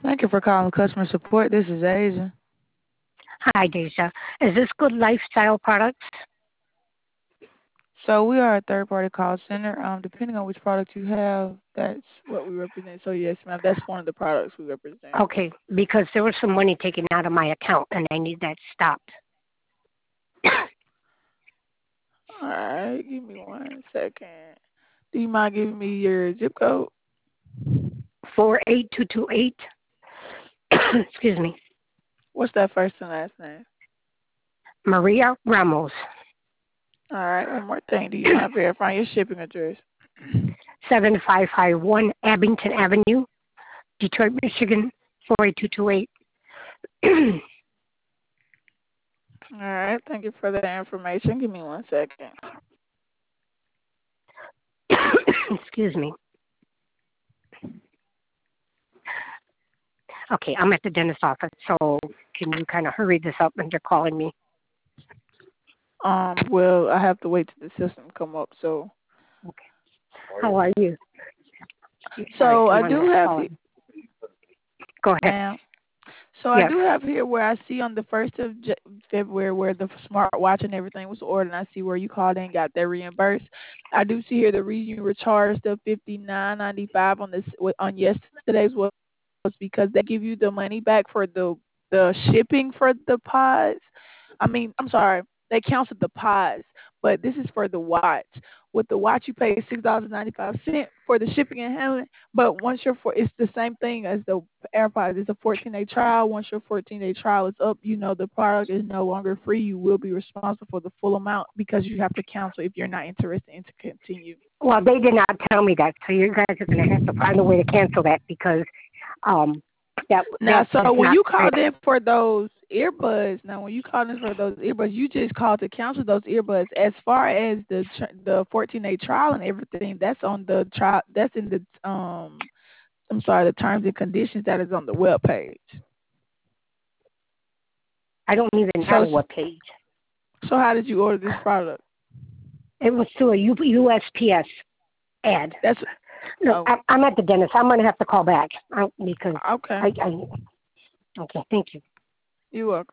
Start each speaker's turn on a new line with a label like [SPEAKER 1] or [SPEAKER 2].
[SPEAKER 1] Thank you for calling customer support. This is Asia.
[SPEAKER 2] Hi, Deja. Is this Good Lifestyle Products?
[SPEAKER 1] So we are a third-party call center. Depending on which product you have, that's what we represent. So yes, ma'am, that's one of the products we represent.
[SPEAKER 2] Okay, because there was some money taken out of my account and I need that stopped.
[SPEAKER 1] All right, give me 1 second. Do you mind giving me your zip code?
[SPEAKER 2] 48228. Excuse me.
[SPEAKER 1] What's that first and last name?
[SPEAKER 2] Maria Ramos.
[SPEAKER 1] All right, one more thing. Do you mind verifying your shipping address?
[SPEAKER 2] 7551 Abington Avenue, Detroit, Michigan, 48228.
[SPEAKER 1] All right, thank you for the information. Give me 1 second.
[SPEAKER 2] Excuse me. Okay, I'm at the dentist's office, so can you kind of hurry this up and they're calling me?
[SPEAKER 1] Well, I have to wait till the system come up. So,
[SPEAKER 2] okay. How are you? Sorry,
[SPEAKER 1] so I
[SPEAKER 2] I'm on
[SPEAKER 1] do
[SPEAKER 2] this
[SPEAKER 1] have,
[SPEAKER 2] call. Go ahead.
[SPEAKER 1] ma'am. So I
[SPEAKER 2] Yes.
[SPEAKER 1] do have here where I see on the 1st of February where the smartwatch and everything was ordered, and I see where you called in and got that reimbursed. I do see here the reason you were charged the $59.95 on yesterday's was because they give you the money back for the shipping for the pods. I'm sorry, they counted the pods, but this is for the watch. With the watch, you pay $6.95 for the shipping and handling. But once it's the same thing as the AirPods. It's a 14-day trial. Once your 14-day trial is up, the product is no longer free. You will be responsible for the full amount because you have to cancel if you're not interested in to continue.
[SPEAKER 2] Well, they did not tell me that, so you guys are going to have to find a way to cancel that because
[SPEAKER 1] Now,
[SPEAKER 2] that's
[SPEAKER 1] so when
[SPEAKER 2] not
[SPEAKER 1] you
[SPEAKER 2] fair.
[SPEAKER 1] called in for those earbuds, you just called to cancel those earbuds. As far as the 14-day trial and everything, that's on the trial. That's in the the terms and conditions that is on the web page.
[SPEAKER 2] I don't even have a web page.
[SPEAKER 1] So how did you order this product?
[SPEAKER 2] It was through a USPS ad. I'm at the dentist. I'm going to have to call back because
[SPEAKER 1] okay.
[SPEAKER 2] Okay, thank you.
[SPEAKER 1] You're welcome.